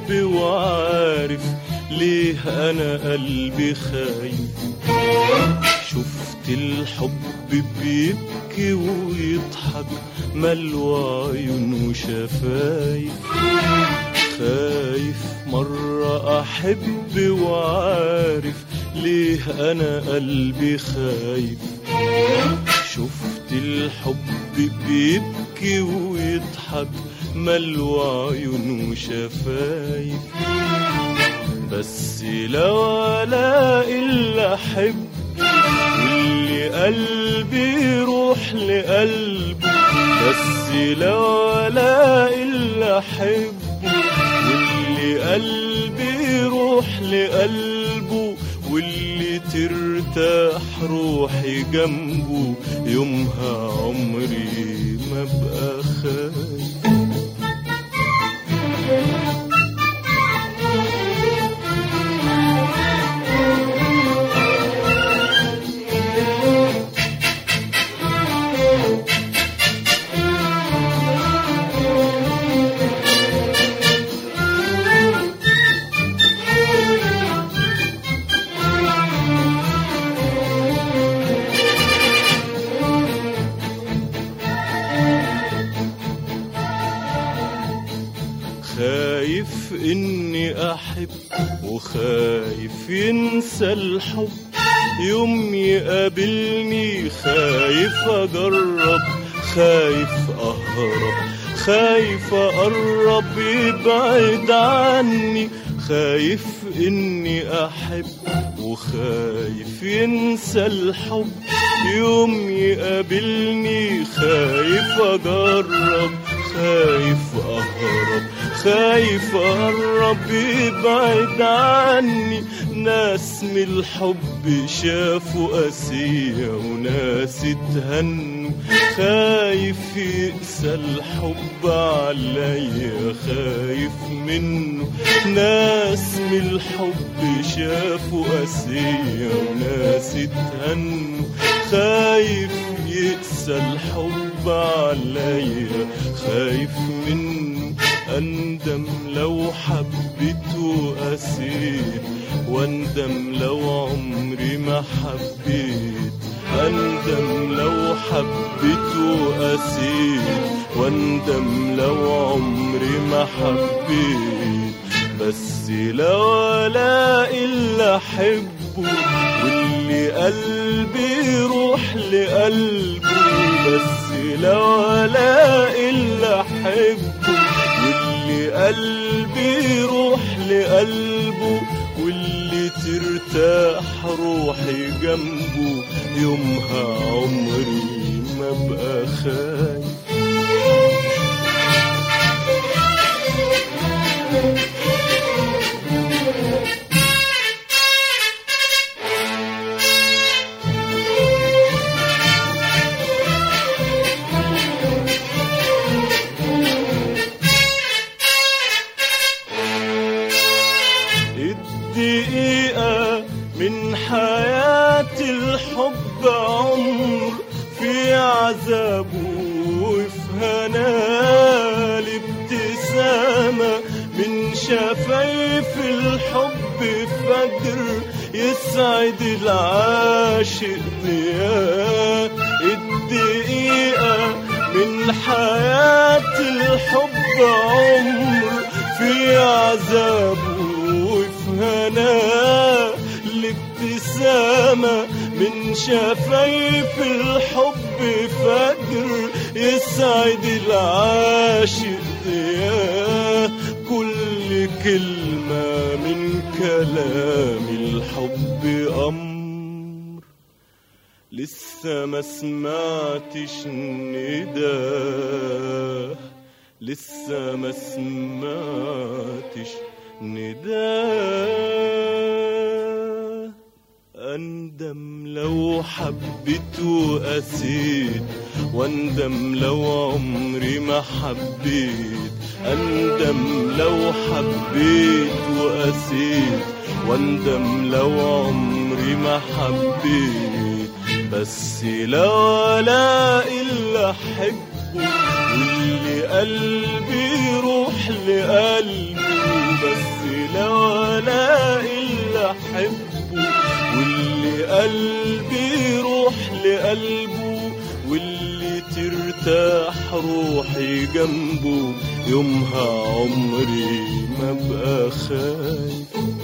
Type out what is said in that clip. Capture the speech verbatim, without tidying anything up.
أحب وعارف ليه أنا قلبي خايف. شفت الحب بيبكي ويضحك ملوى عيون وشفايف. خايف مرة أحب وعارف ليه أنا قلبي خايف. شفت الحب بيبكي ويضحك ملوى عيون وشفايف. بس لو ألاقي اللي أحب واللي قلبي يروح لقلبه. بس لو ألاقي اللي أحبه واللي قلبي يروح لقلبه واللي ترتاح روحي جنبه يومها عمري ما بقى خايف. خايف إني أحب وخايف ينسى الحب يوم يقابلني. خايف أجرب خايف أهرب خايف أقرب يبعد عني. خايف إني أحب وخايف ينسى الحب يوم يقابلني. خايف أجرب خايف أهرب خايف أقرب يبعد عني. ناس من الحب شافوا قاسية وناس اتهنوا. خايف يقسى الحب عليا خايف منه. ناس من الحب شافوا قاسية وناس اتهنوا. خايف يقسى الحب عليا خايف منه. أندم لو حبيت وقسيت واندم لو عمري ما حبيت. أندم لو حبيت وقسيت واندم لو عمري ما حبيت. بس لو ألاقي اللي أحبه واللي قلبي يروح لقلبه. بس لو ألاقي اللي أحبه واللي قلبي يروح لقلبه واللي ترتاح روحي جنبه يومها عمري ما بقى خايف. دقيقة من حياة الحب عمر في عذابه وفي هناه. الابتسامة من شفايف الحب فجر يسعد العاشق ضياء. الدقيقة من حياة الحب عمر في عذابه هنا. الابتسامة من شفايف الحب فجر يسعد العاشق ضياء. كل كلمة من كلام الحب أمر لسه ما سمعتش نداه. لسه ما سمعتش نداه. أندم لو حبيت وقسيت واندم لو عمري ما حبيت. أندم لو حبيت وقسيت واندم لو عمري ما حبيت. بس لو ألاقي اللي أحب واللي قلبي يروح لقلبه، بس لو الاقي اللي احبه. واللي قلبي يروح لقلبه، واللي ترتاح روحي جنبه، يومها عمري ما بقى خايف.